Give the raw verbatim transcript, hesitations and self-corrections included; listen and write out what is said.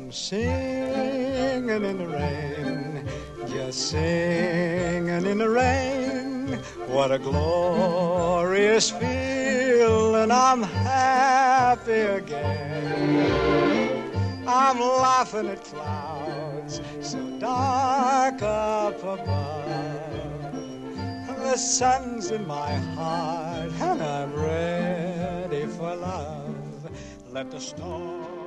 I'm singing in the rain, just singing in the rain. What a glorious feeling, I'm happy again. I'm laughing at clouds so dark up above. The sun's in my heart and I'm ready for love. Let the storm